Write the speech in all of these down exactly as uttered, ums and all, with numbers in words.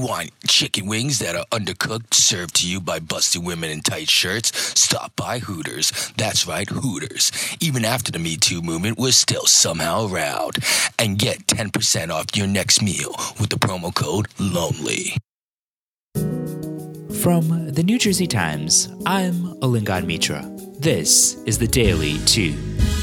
want chicken wings that are undercooked, served to you by busty women in tight shirts? Stop by Hooters. That's right, Hooters. Even after the Me Too movement, we're still somehow around. And get ten percent off your next meal with the promo code LONELY. From the New Jersey Times, I'm Alingan Mitra. This is the Daily Tune.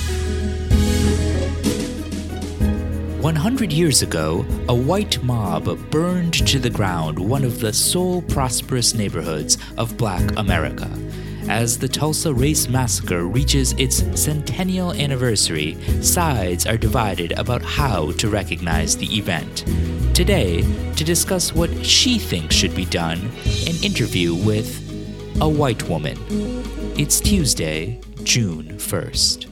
one hundred years ago, a white mob burned to the ground one of the sole prosperous neighborhoods of Black America. As the Tulsa Race Massacre reaches its centennial anniversary, sides are divided about how to recognize the event. Today, to discuss what she thinks should be done, an interview with a white woman. It's Tuesday, June first.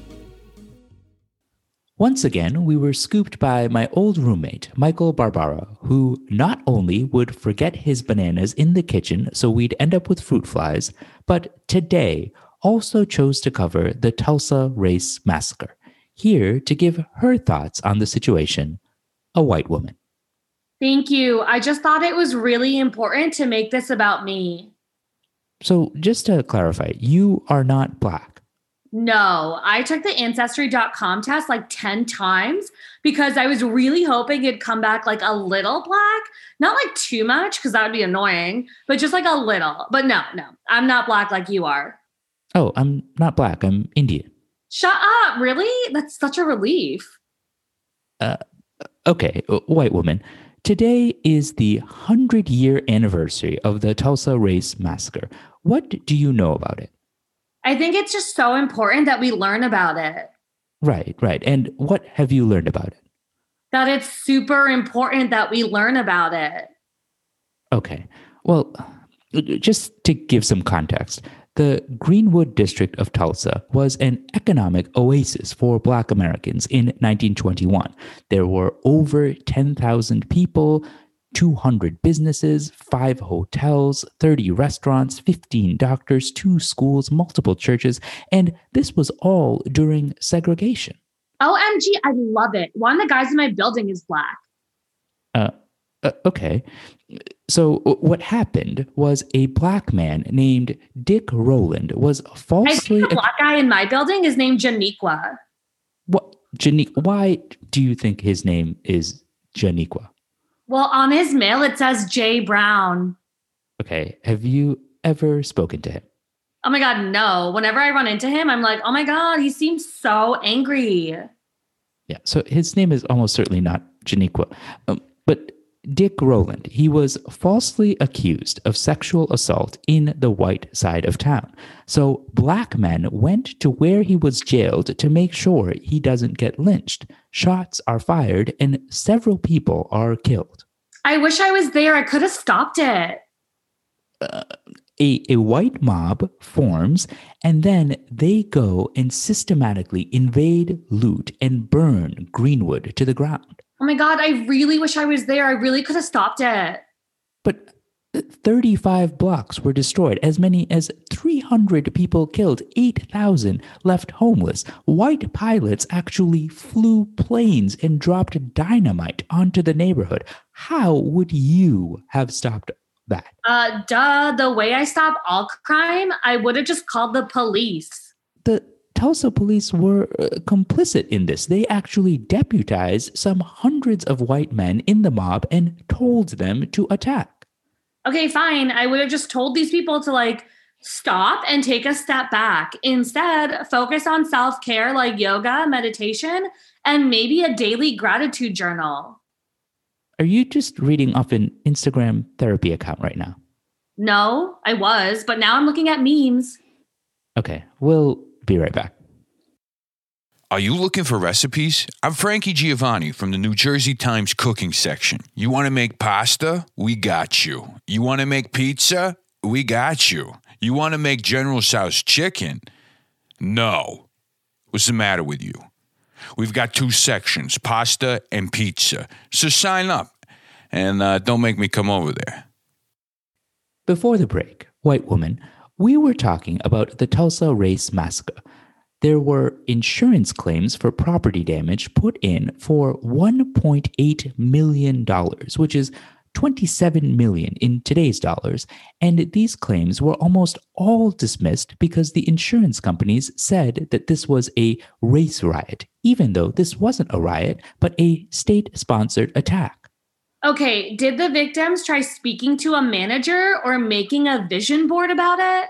Once again, we were scooped by my old roommate, Michael Barbara, who not only would forget his bananas in the kitchen so we'd end up with fruit flies, but today also chose to cover the Tulsa Race Massacre. Here to give her thoughts on the situation, a white woman. Thank you. I just thought it was really important to make this about me. So just to clarify, you are not Black. No, I took the Ancestry dot com test like ten times because I was really hoping it'd come back like a little Black. Not like too much because that would be annoying, but just like a little. But no, no, I'm not Black like you are. Oh, I'm not Black. I'm Indian. Shut up. Really? That's such a relief. Uh, okay, white woman. Today is the hundred-year anniversary of the Tulsa Race Massacre. What do you know about it? I think it's just so important that we learn about it. Right, right. And what have you learned about it? That it's super important that we learn about it. Okay. Well, just to give some context, the Greenwood district of Tulsa was an economic oasis for Black Americans in nineteen twenty-one. There were over ten thousand people, two hundred businesses, five hotels, thirty restaurants, fifteen doctors, two schools, multiple churches, and this was all during segregation. O M G, I love it. One of the guys in my building is Black. Uh, uh, okay. So what happened was a Black man named Dick Rowland was falsely... I think the Black guy in my building is named Janiqua. What? Janiqua? Why do you think his name is Janiqua? Well, on his mail, it says Jay Brown. Okay. Have you ever spoken to him? Oh my God, no. Whenever I run into him, I'm like, oh my God, he seems so angry. Yeah. So his name is almost certainly not Janiqua. Um, but Dick Rowland, he was falsely accused of sexual assault in the white side of town. So Black men went to where he was jailed to make sure he doesn't get lynched. Shots are fired and several people are killed. I wish I was there. I could have stopped it. Uh, a, a white mob forms, and then they go and systematically invade, loot, and burn Greenwood to the ground. Oh my God, I really wish I was there. I really could have stopped it. But thirty-five blocks were destroyed, as many as three hundred people killed, eight thousand left homeless. White pilots actually flew planes and dropped dynamite onto the neighborhood. How would you have stopped that? Uh, duh, the way I stop all crime, I would have just called the police. The Tulsa police were uh, complicit in this. They actually deputized some hundreds of white men in the mob and told them to attack. Okay, fine. I would have just told these people to like stop and take a step back. Instead, focus on self-care like yoga, meditation, and maybe a daily gratitude journal. Are you just reading off an Instagram therapy account right now? No, I was, but now I'm looking at memes. Okay, we'll be right back. Are you looking for recipes? I'm Frankie Giovanni from the New Jersey Times cooking section. You want to make pasta? We got you. You want to make pizza? We got you. You want to make General Tso's chicken? No. What's the matter with you? We've got two sections, pasta and pizza. So sign up and uh, don't make me come over there. Before the break, white woman, we were talking about the Tulsa Race Massacre. There were insurance claims for property damage put in for one point eight million dollars, which is twenty-seven million in today's dollars, and these claims were almost all dismissed because the insurance companies said that this was a race riot, even though this wasn't a riot, but a state-sponsored attack. Okay, did the victims try speaking to a manager or making a vision board about it?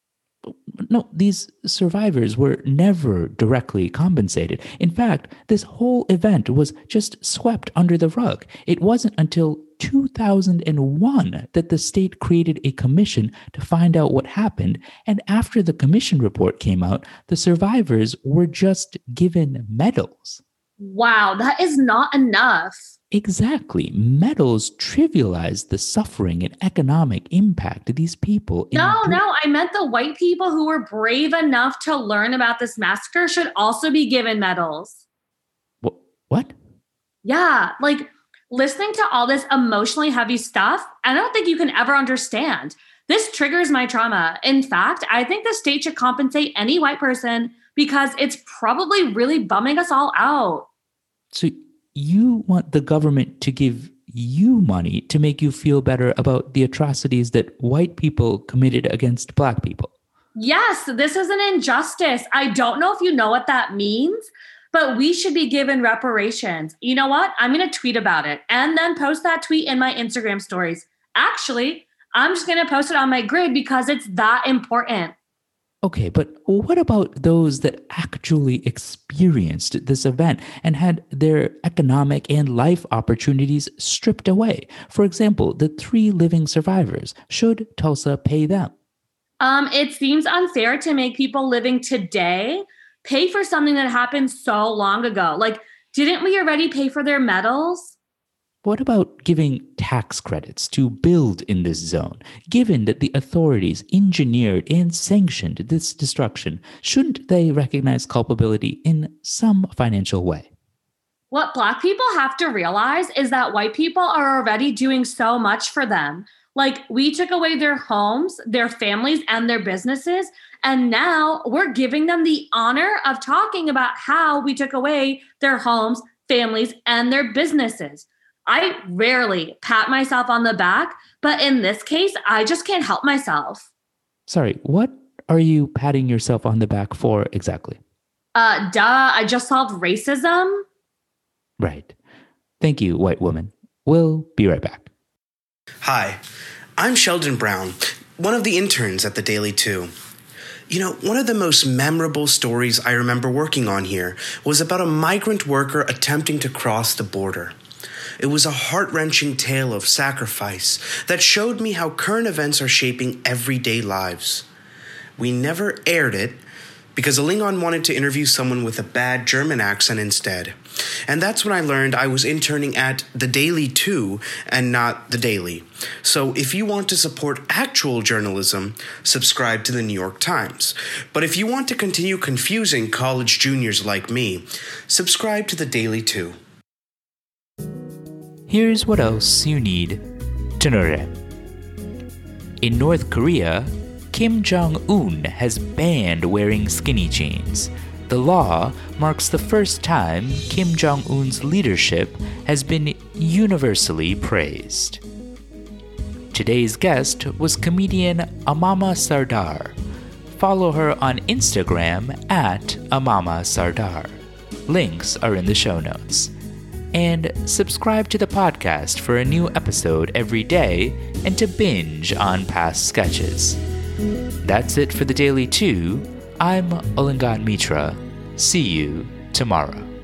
No, these survivors were never directly compensated. In fact, this whole event was just swept under the rug. It wasn't until two thousand one that the state created a commission to find out what happened, and after the commission report came out, the survivors were just given medals. Wow, that is not enough. Exactly. Medals trivialize the suffering and economic impact of these people. No, endur- no, I meant the white people who were brave enough to learn about this massacre should also be given medals. Wh- What? Yeah, like listening to all this emotionally heavy stuff, I don't think you can ever understand. This triggers my trauma. In fact, I think the state should compensate any white person because it's probably really bumming us all out. So you want the government to give you money to make you feel better about the atrocities that white people committed against black people? Yes, this is an injustice. I don't know if you know what that means, but we should be given reparations. You know what? I'm going to tweet about it and then post that tweet in my Instagram stories. Actually, I'm just going to post it on my grid because it's that important. Okay, but what about those that actually experienced this event and had their economic and life opportunities stripped away? For example, the three living survivors. Should Tulsa pay them? Um, it seems unfair to make people living today pay for something that happened so long ago. Like, didn't we already pay for their medals? What about giving tax credits to build in this zone? Given that the authorities engineered and sanctioned this destruction, shouldn't they recognize culpability in some financial way? What Black people have to realize is that white people are already doing so much for them. Like, we took away their homes, their families, and their businesses, and now we're giving them the honor of talking about how we took away their homes, families, and their businesses. I rarely pat myself on the back, but in this case, I just can't help myself. Sorry, what are you patting yourself on the back for exactly? Uh, duh, I just solved racism. Right. Thank you, white woman. We'll be right back. Hi, I'm Sheldon Brown, one of the interns at the Daily two. You know, one of the most memorable stories I remember working on here was about a migrant worker attempting to cross the border. It was a heart-wrenching tale of sacrifice that showed me how current events are shaping everyday lives. We never aired it because Alingon wanted to interview someone with a bad German accent instead. And that's when I learned I was interning at The Daily two and not The Daily. So if you want to support actual journalism, subscribe to The New York Times. But if you want to continue confusing college juniors like me, subscribe to The Daily two. Here's what else you need to know. In North Korea, Kim Jong-un has banned wearing skinny jeans. The law marks the first time Kim Jong-un's leadership has been universally praised. Today's guest was comedian Amama Sardar. Follow her on Instagram at Amama Sardar. Links are in the show notes. And subscribe to the podcast for a new episode every day and to binge on past sketches. That's it for the Daily two. I'm Alingon Mitra. See you tomorrow.